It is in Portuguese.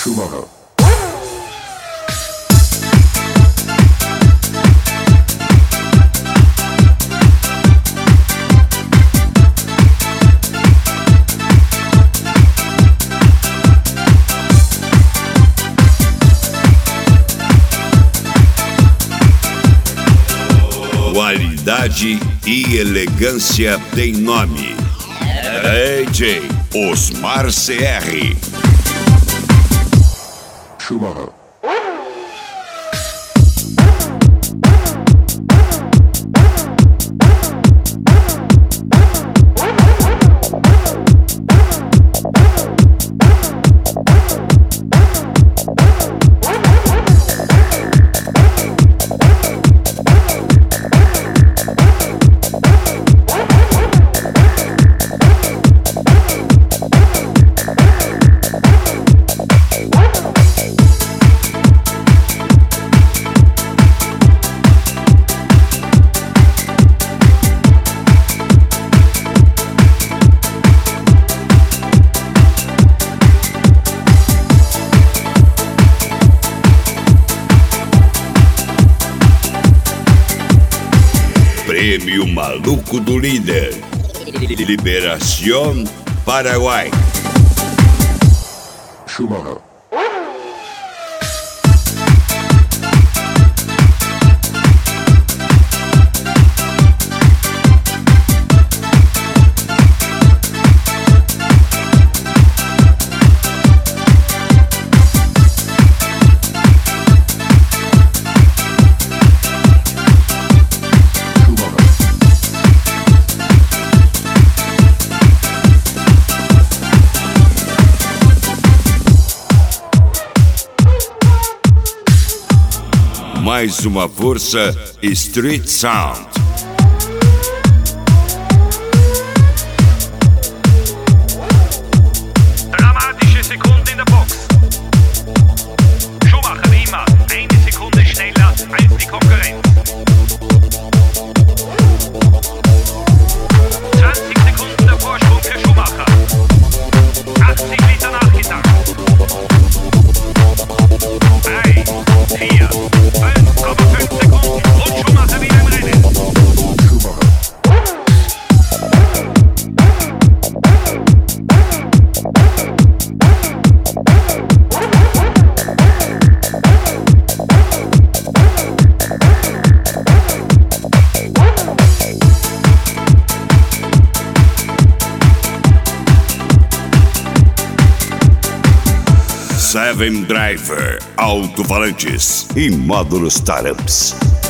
Schumacher. Qualidade e elegância tem nome. AJ Osmar CR. Schumacher. Prêmio Maluco do Líder. Liberación Paraguai. Schumacher. Mais uma força Street Sound. Dramatische Sekunde in der Box. Schumacher immer eine Sekunde schneller als die Konkurrenz. 20 Sekunden der Vorsprung für Schumacher. 80 Liter nachgetankt. 3, 4, 5,5 Sekunden und Schumacher wieder im Rennen. Seven Driver, alto-falantes e módulos Taramps.